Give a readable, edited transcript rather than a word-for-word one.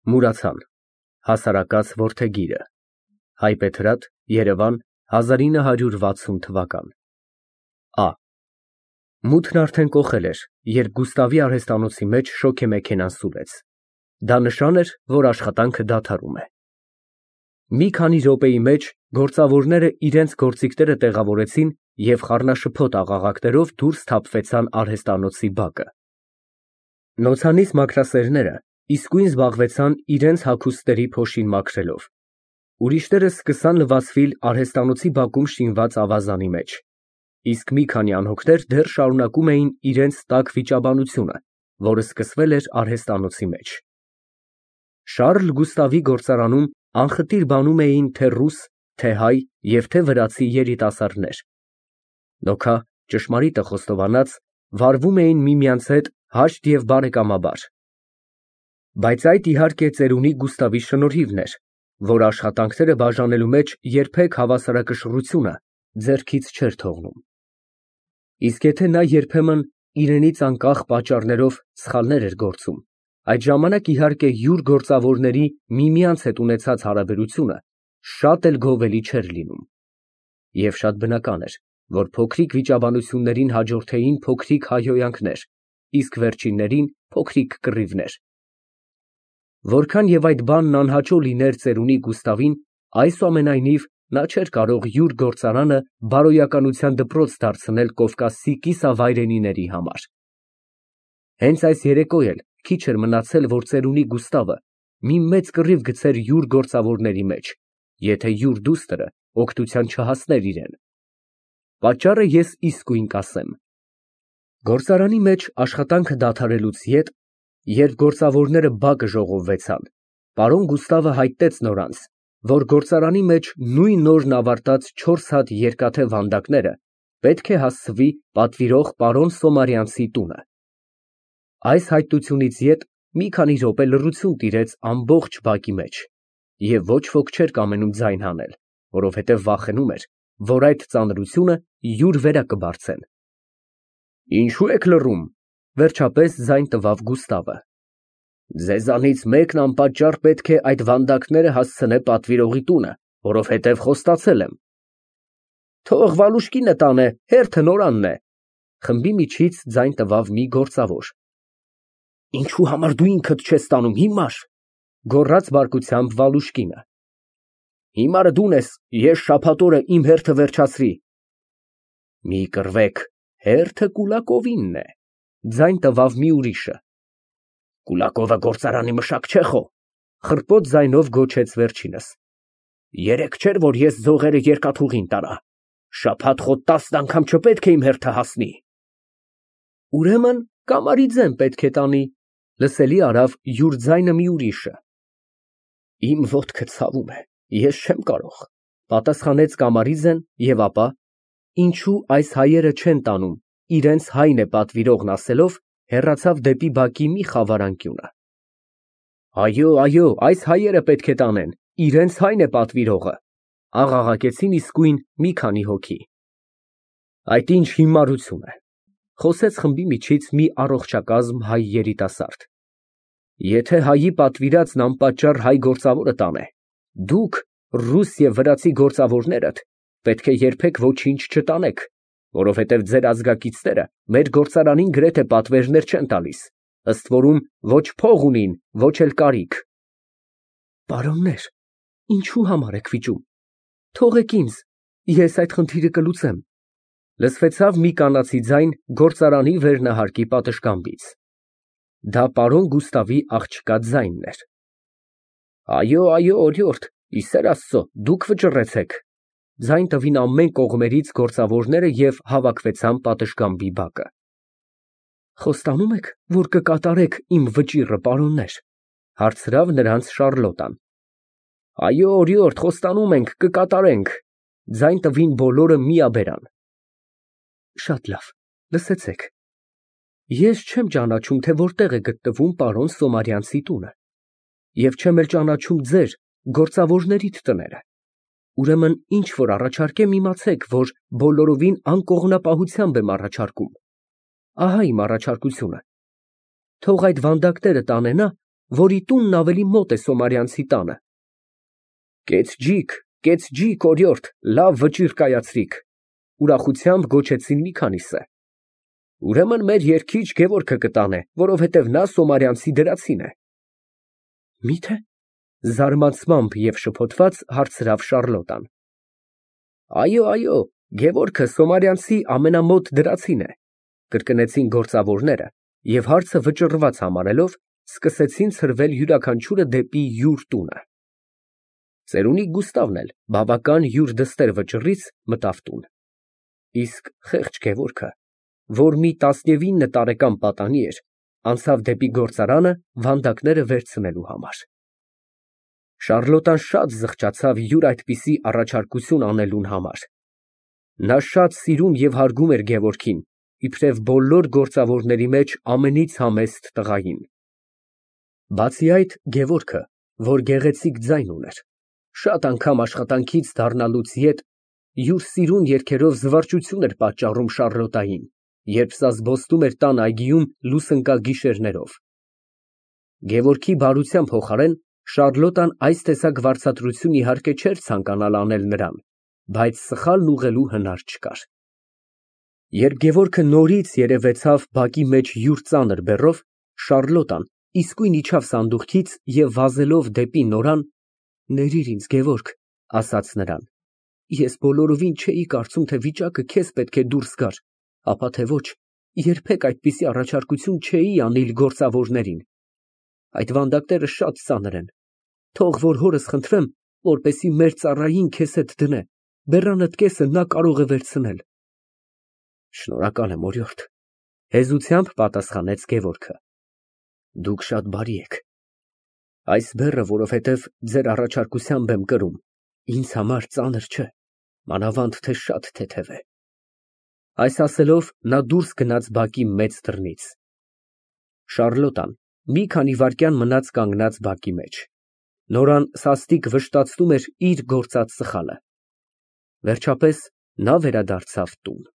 Մուրացան, հասարակած որդեգիրը, Հայպեթրատ, Երևան, 1960 թվական։ Ա. Մութն արդեն կոխել էր, երբ Գուստավի արհեստանոցի մեջ շոգեմեքենան սուլեց։ Դա նշան էր, որ աշխատանքը դադարում է։ Մի քանի րոպեի մեջ գործավորները իրենց գործիքները տեղավորեցին և խառնաշփոթ աղաղակներով դուրս թափվեցան արհեստանոցի բակը։ Նոցանից մաքրասերները իսկույն զբաղվեցան իրենց հագուստների փոշին մաքրելով։ Ուրիշները սկսան լվացվել արհեստանոցի բակում շինված ավազանի մեջ, իսկ մի քանի անհոգներ դեռ շարունակում էին իրենց տաք վիճաբանությունը, որը սկսվել էր արհեստանոցի մեջ։ Շառլ Գուստավի գործարանում անխտիր բանում էին թե ռուս, թե հայ և թե վրացի երիտասարդներ։ Նոքա, ճշմարիտը խոստովանած, վարվում էին միմյանց հետ հաշտ և բարեկամաբար։ Բայց այդ իհարկե ծերունի Գուստավի շնորհիվն էր, որ աշխատանքները բաժանելու մեջ երբեք հավասարակշռությունը ձեռքից չէր թողնում։ Իսկ եթե նա երբեմն իրենից անկախ պատճառներով սխալներ էր գործում, այդ ժամանակ իհարկե յուր գործավորների միմյանց հետ ունեցած հարաբերությունը շատ էլ գովելի չէր լինում։ Եվ շատ բնական էր, որ փոքրիկ վիճաբանություններին հաջորդեին փոքրիկ հայհոյանքներ, իսկ վերջիններին փոքրիկ կռիվներ։ Որքան և այդ բանն անհաճո լիներ ծերունի Գուստավին, այսուամենայնիվ նա չէր կարող յուր գործարանը բարոյականության դպրոց դարձնել Կովկասի կիսավայրենիների համար։ Հենց այս երեկո էլ քիչ էր մնացել, որ ծերունի Գուստավը մի մեծ կռիվ գցեր յուր գործավորների մեջ, եթե յուր դուստրը օգնության չհասներ իրեն։ Պատճառը ես իսկույն կասեմ։ Գործարանի մեջ աշխատանքը դադարելուց յետ, երբ գործավորները բակը ժողովվեցան, պարոն Գուստավը հայտնեց նորանց, որ գործարանի մեջ նույն օրն ավարտած 4 հատ երկաթե վանդակները պետք է հասցվի պատվիրող պարոն Սոմարյանցի տունը։ Այս հայտնությունից յետ մի քանի րոպե լռություն տիրեց ամբողջ բակի մեջ, և ոչ ոք չէր կամենում ձայն հանել, որովհետև վախենում էր, որ այդ ծանրությունը յուր վերա կբարձեն։ Ինչո՞ւ եք լռում, վերջապես ձայն տվավ Գուստավը։ Ձեզանից մեկն անպատճառ պետք է այդ վանդակները հասցնե պատվիրողի տունը, որովհետև խոստացել եմ։ Թող Վալուշկինը տանե, հերթը նորանն է, խմբի միջից ձայն տվավ մի գործավոր։ Ինչու համար դու ինքդ չես տանում, հիմար, գոռաց բարկությամբ Վալուշկինը։ Հիմարը դուն ես, ես շաբաթ օրը իմ հերթը վերջացրի։ Մի կռվեք, հերթը Կուլակովինն է, ձայն տվավ մի ուրիշը։ Կուլակովը գործարանի մշակ չէ խո, խռպոտ ձայնով գոչեց վերջինս։ Երեկ չէր, որ ես ձողերը երկաթուղին տարա, շաբաթ խո 10 անգամ չպետք է իմ հերթը հասնի։ Ուրեմն Կամարիձեն պետք է տանի, լսելի արավ յուր ձայնը մի ուրիշը։ Իմ ոտքը ցավում է, ես չեմ կարող, պատասխանեց Կամարիձեն և ապա, ինչու այս հայերը չեն տանում, իրենց հայն է պատվիրողն ասելով, հեռացավ դեպի բակի մի խավար անկյունը։ Այո, այս հայերը պետք է տանեն, իրենց հայն է պատվիրողը, աղաղակեցին իսկույն մի քանի հոգի։ Այդ ինչ հիմարություն է, խոսեց խմբի միջից մի առողջակազմ հայ երիտասարդ։ Եթե հայի պատվիրածն անպատճառ հայ գործավորը տանե, դուք, ռուս և վրացի գործավորներդ, պետք է երբեք ոչինչ չտանեք, որովհետև ձեր ազգակիցները մեր գործարանին գրեթե պատվերներ չեն տալիս, ըստ որում ոչ փող ունին, ոչ էլ կարիք։ Պարոններ, ինչու համար եք վիճում, թողեք ինձ, ես այդ խնդիրը կլուծեմ, լսվեցավ մի կանացի ձայն գործարանի վերնահարկի պատշգամբից։ Դա պարոն Գուստավի աղջկա ձայնն էր։ Այո, օրիորդ, ի սեր Աստծո, դուք վճռեցեք, ձայն տվին ամեն կողմերից գործավորները և հավաքվեցան պատշգամբի բակը։ Խոստանում եք, որ կկատարեք իմ վճիռը, պարոններ, հարցրավ նրանց Շառլոտան։ Այո, օրիորդ, խոստանում ենք, կկատարենք, ձայն տվին բոլորը միաբերան։ Շատ լավ, լսեցեք։ Ես չեմ ճանաչում, թե որտեղ է գտնվում պարոն Սոմարյանցի տունը, և չեմ էլ ճանաչում ձեր գործավորներիդ տները։ Ուրեմն ինչ որ առաջարկեմ, իմացեք, որ բոլորովին անկողնապահությամբ եմ առաջարկում։ Ահա իմ առաջարկությունը։ Թող այդ վանդակները տանե նա, որի տունն ավելի մոտ է Սոմարյանցի տանը։ Կեց ջիկ, օրիորդ, լավ վճիռ կայացրիք, ուրախությամբ գոչեցին մի քանիսը։ Ուրեմն մեր երգիչ Գևորգը կտանե, որովհետև նա Սոմարյանցի դրացին է։ Մի՞թե, զարմացմամբ և շփոթված հարցրավ Շարլոտան։ Այո, Գևորգը Սոմարյանցի ամենամոտ դրացին է, կրկնեցին գործավորները և հարցը վճռված համարելով, սկսեցին ցրվել յուրաքանչյուրը դեպի յուր տունը։ Ծերունի Գուստավն էլ բավական յուր դստեր վճռից մտավ տուն։ Իսկ խեղճ Գևորգը, որ մի 19 տարեկան պատանի էր, անցավ դեպի գործարանը վանդակները վերցնելու համար։ Շարլոտան շատ զղջացավ յուր այդպիսի առաջարկություն անելուն համար։ Նա շատ սիրում և հարգում էր Գևորգին, իբրև բոլոր գործավորների մեջ ամենից համեստ տղային։ Բացի այդ, Գևորգը, որ գեղեցիկ ձայն ուներ, շատ անգամ աշխատանքից դառնալուց ետ յուր սիրուն երգերով զվարճություն էր պատճառում Շարլոտային, երբ սա զբոսնում էր տան այգիում լուսնկագիշերներով։ Գևորգի բարության փոխարեն Շարլոտան այս տեսակ վարձատրություն իհարկե չէր ցանկանալ անել նրան, բայց սխալն ուղղելու հնար չկար։ Երբ Գևորգը նորից երևեցավ բակի մեջ յուր ծանր բեռով, Շարլոտան իսկույն իջավ սանդուղքից և վազելով դեպի նորան, ներիր ինձ, Գևորգ, ասաց նրան, ես բոլորովին չէի կարծում, թե վիճակը քեզ պետք է դուրս գար, ապա թե ոչ, երբեք այդպիսի առաջարկություն չէի անիլ գործավորներին։ Այդ վանդակները շատ ծանր են, թող որ հորս խնդրեմ, որպեսզի մեր ծառային քեզ հետ դնե, բեռանդ կեսը նա կարող է վերցնել։ Շնորհակալ եմ, օրիորդ, հեզությամբ պատասխանեց Գևորգը։ Դուք շատ բարի եք։ Այս բեռը, որովհետև ձեր առաջարկությամբ եմ կրում, ինձ համար ծանր չէ, մանավանդ թե շատ թեթև է։ Այս ասելով նա դուրս գնաց բակի մեծ դռնից։ Շարլոտան մի քանի վայրկյան մնաց կանգնած բակի մեջ։ Նորան սաստիկ վշտացնում էր իր գործած սխալը։ Վերջապես նա վերադարձավ տուն։